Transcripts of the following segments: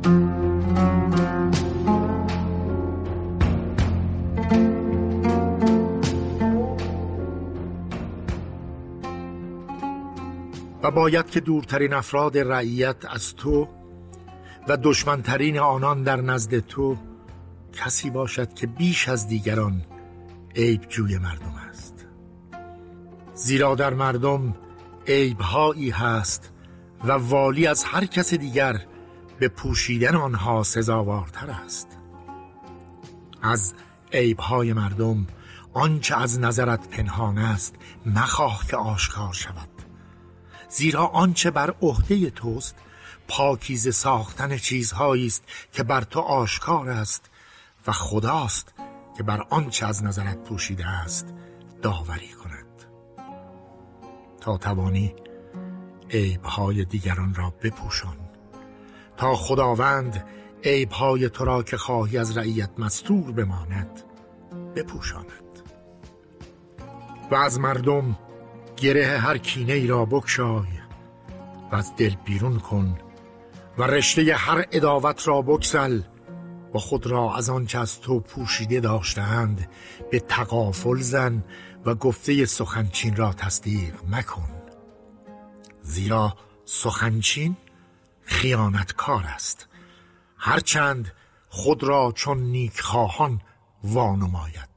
و باید که دورترین افراد رعیت از تو و دشمنترین آنان در نزد تو کسی باشد که بیش از دیگران عیب جوی مردم است. زیرا در مردم عیب‌هایی هست و والی از هر کس دیگر به پوشیدن آنها سزاوارتر است. از عیب‌های مردم آنچه از نظرت پنهان است مخواه که آشکار شود، زیرا آنچه بر عهده توست پاکیزه ساختن چیزهایی است که بر تو آشکار است و خداست که بر آنچه از نظرت پوشیده است داوری کند. تا توانی عیب‌های دیگران را بپوشان، تا خداوند عیب‌های تو را که خواهی از رعیت مستور بماند بپوشاند. و از مردم گره هر کینه ای را بگشای و از دل بیرون کن و رشته هر عداوت را بگسل و خود را از آنچه از تو پوشیده داشته‌اند به تغافل زن و گفته سخنچین را تصدیق مکن، زیرا سخنچین خیانتکار است، هرچند خود را چون نیکخواهان وانماید.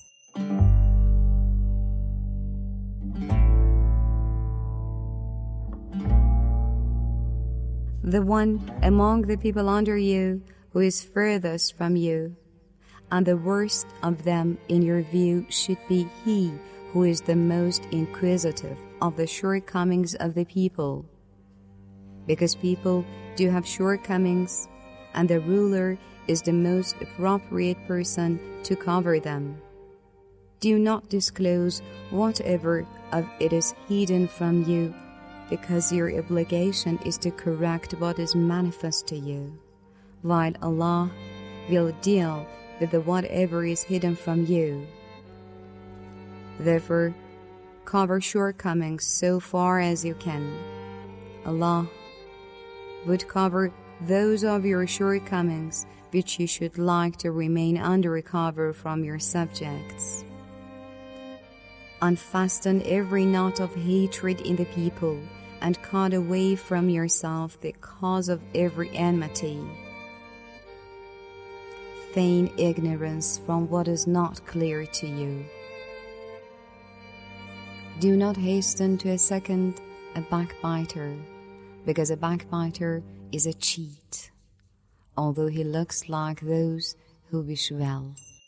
The one among the people under you who is furthest from you, and the worst of them in your view should be he who is the most inquisitive of the shortcomings of the people. Because people do have shortcomings, and the ruler is the most appropriate person to cover them. Do not disclose whatever of it is hidden from you, because your obligation is to correct what is manifest to you, while Allah will deal with whatever is hidden from you. Therefore, cover shortcomings so far as you can. Allah would cover those of your shortcomings which you should like to remain under cover from your subjects. Unfasten every knot of hatred in the people, and cut away from yourself the cause of every enmity. Feign ignorance from what is not clear to you. Do not hasten to a second a backbiter, because a backbiter is a cheat, although he looks like those who wish well.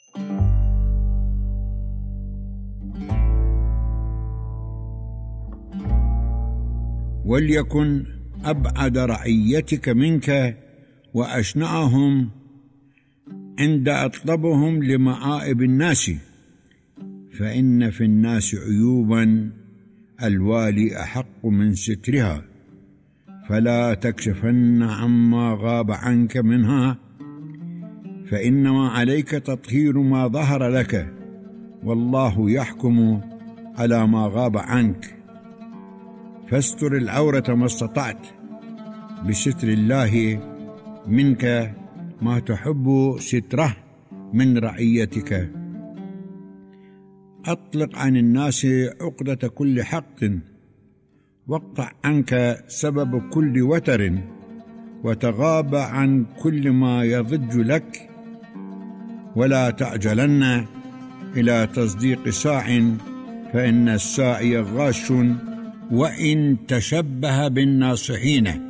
وليكن أبعد رعيتك منك وأشنعهم عند أطلبهم لمعائب الناس، فإن في الناس عيوبا الوالي أحق من سترها، فلا تكشفن عما غاب عنك منها، فإنما عليك تطهير ما ظهر لك، والله يحكم على ما غاب عنك. فاستر العورة ما استطعت بستر الله منك ما تحب ستره من رعيتك. أطلق عن الناس عقدة كل حقد، واقطع عنك سبب كل وتر، وتغاب عن كل ما يضج لك، ولا تعجلن إلى تصديق ساع، فإن الساعي غاش وإن تشبه بالناصحين.